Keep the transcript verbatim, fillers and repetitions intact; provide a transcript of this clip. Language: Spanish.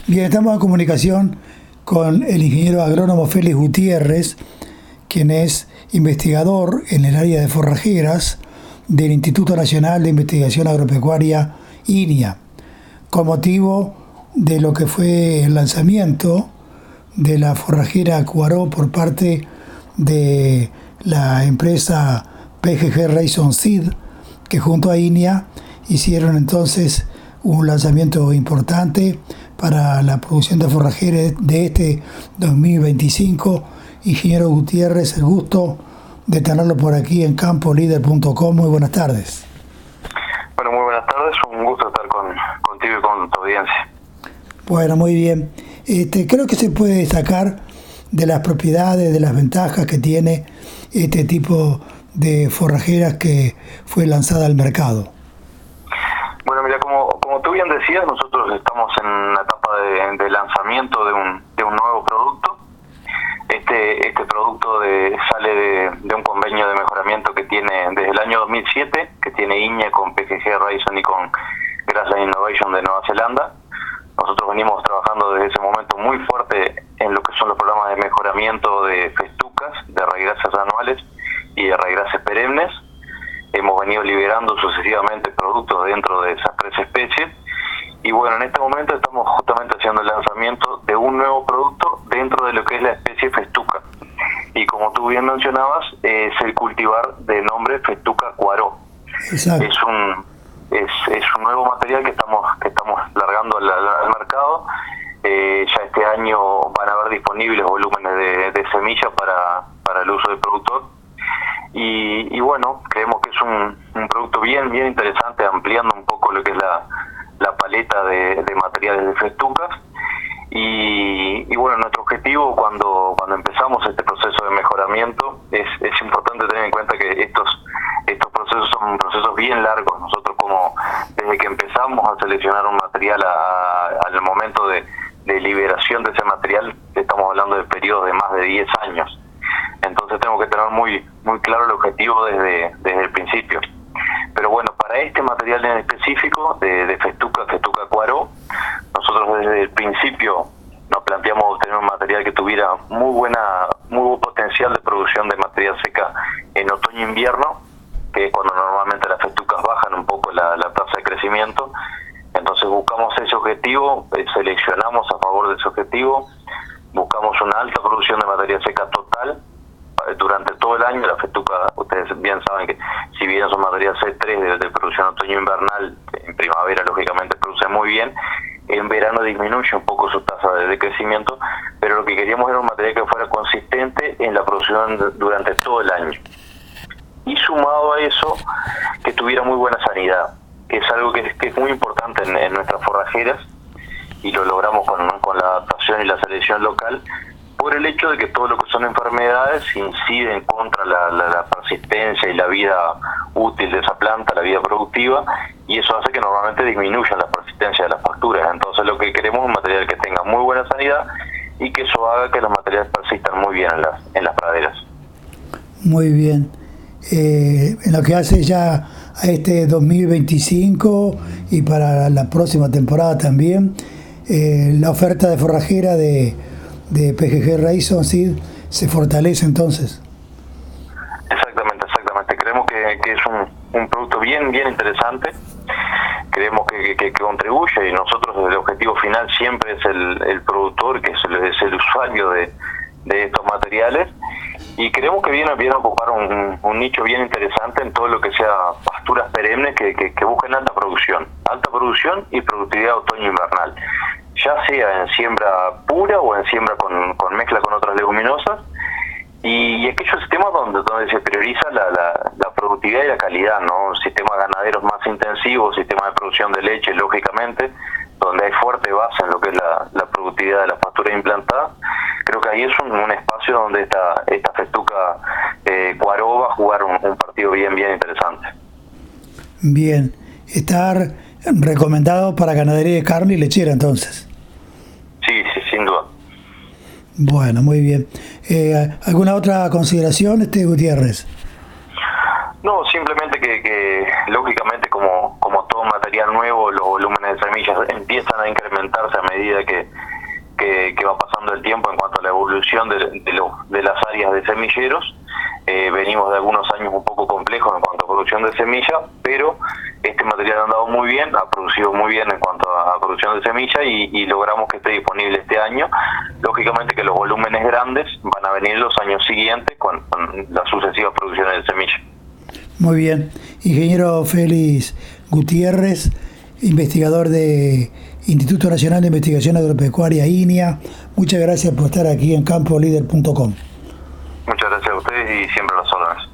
Bien, estamos en comunicación con el ingeniero agrónomo Félix Gutiérrez, quien es investigador en el área de forrajeras del Instituto Nacional de Investigación Agropecuaria, INIA, con motivo de lo que fue el lanzamiento de la forrajera Cuaró por parte de la empresa P G G Rayson Seed, que junto a INIA hicieron entonces un lanzamiento importante para la producción de forrajeras de este dos mil veinticinco. Ingeniero Gutiérrez, el gusto de tenerlo por aquí en campo líder punto com. Muy buenas tardes. Bueno, muy buenas tardes, un gusto estar con, contigo y con tu audiencia. Bueno, muy bien. Este, creo que se puede destacar de las propiedades, de las ventajas que tiene este tipo de forrajeras que fue lanzada al mercado. Bueno, mira, como, como tú bien decías, nosotros estamos en la etapa de, de lanzamiento de un, de un nuevo producto. Este, este producto de, sale de, de un convenio de mejoramiento que tiene desde el año dos mil siete, que tiene INIA con P G G Rayson y con Grassland Innovation de Nueva Zelanda. Nosotros venimos trabajando desde ese momento muy fuerte en lo que son los programas de mejoramiento de festucas, de raigrases anuales y de raigrases perennes. Hemos venido liberando sucesivamente productos dentro de esas tres especies. Y bueno, en este momento estamos justamente haciendo el lanzamiento de un nuevo producto dentro de lo que es la especie festuca. Y como tú bien mencionabas, es el cultivar de nombre Festuca Cuaró. Exacto. Es un es, es un nuevo material que estamos que estamos largando al, al mercado. Eh, ya este año van a haber disponibles volúmenes de, de semillas para, para el uso del productor. Y, y bueno, creemos que es un, un producto bien bien interesante, ampliando un poco lo que es la, la paleta de, de materiales de festucas. Y, y bueno, nuestro objetivo cuando cuando empezamos este proceso de mejoramiento es, es importante tener en cuenta que estos estos procesos son procesos bien largos. Nosotros, como desde que empezamos a seleccionar un material a, al momento de, de liberación de ese material, estamos hablando de periodos de más de diez años. Entonces tenemos que tener muy muy claro el objetivo desde desde el principio. Pero bueno, para este material en específico de, de Festuca, Festuca Cuaró, nosotros desde el principio nos planteamos obtener un material que tuviera muy buena muy buen potencial de producción de materia seca en otoño-invierno, que es cuando normalmente las festucas bajan un poco la, la tasa de crecimiento. Entonces buscamos ese objetivo, eh, seleccionamos a favor de ese objetivo, buscamos una alta producción de materia seca total durante todo el año. La festuca, ustedes bien saben que si bien son materias C tres de, de producción otoño-invernal, en primavera lógicamente produce muy bien, en verano disminuye un poco su tasa de, de crecimiento, pero lo que queríamos era un material que fuera consistente en la producción durante todo el año. Y sumado a eso, que tuviera muy buena sanidad, que es algo que es, que es muy importante en, en nuestras forrajeras, y lo logramos con, con la adaptación y la selección local, por el hecho de que todo lo que son enfermedades inciden contra la, la, la persistencia y la vida útil de esa planta, la vida productiva, y eso hace que normalmente disminuya la persistencia de las pasturas. Entonces lo que queremos es un material que tenga muy buena sanidad y que eso haga que los materiales persistan muy bien en las, en las praderas. Muy bien. Eh, en lo que hace ya a este dos mil veinticinco y para la próxima temporada también, eh, la oferta de forrajera de de P G G Rayson Seed se fortalece entonces. Exactamente, exactamente. Creemos que, que es un, un producto bien bien interesante. Creemos que, que, que contribuye, y nosotros el objetivo final siempre es el, el productor, que es el, es el usuario de, de estos materiales, y creemos que viene, viene a ocupar un, un nicho bien interesante en todo lo que sea pasturas perennes que, que, que busquen alta producción, alta producción y productividad otoño-invernal, ya sea en siembra pura o en siembra con, con mezcla con otras leguminosas, y, y aquellos sistemas donde, donde se prioriza la, la, la productividad y la calidad, ¿no? Sistemas ganaderos más intensivos, sistemas de producción de leche, lógicamente, donde hay fuerte base en lo que es la, la productividad de las pasturas implantadas. Creo que ahí es un, un espacio donde esta, esta Festuca eh, Cuaró va a jugar un, un partido bien, bien interesante. Bien, estar recomendado para ganadería de carne y lechera entonces. Sí, sí, sin duda. Bueno, muy bien. Eh, ¿Alguna otra consideración, este Gutiérrez? No, simplemente que, que lógicamente como, como todo material nuevo, los volúmenes de semillas empiezan a incrementarse a medida que, que, que va pasando el tiempo en cuanto a la evolución de, de, lo, de las áreas de semilleros. Eh, venimos de algunos años un poco complejos en cuanto a producción de semilla, pero este material ha andado muy bien, ha producido muy bien en cuanto a, a producción de semilla y, y logramos que esté disponible este año. Lógicamente que los volúmenes grandes van a venir los años siguientes con, con las sucesivas producciones de semilla. Muy bien. Ingeniero Félix Gutiérrez, investigador de Instituto Nacional de Investigación Agropecuaria, I N I A, muchas gracias por estar aquí en campo líder punto com. Muchas gracias a ustedes y siempre a las órdenes.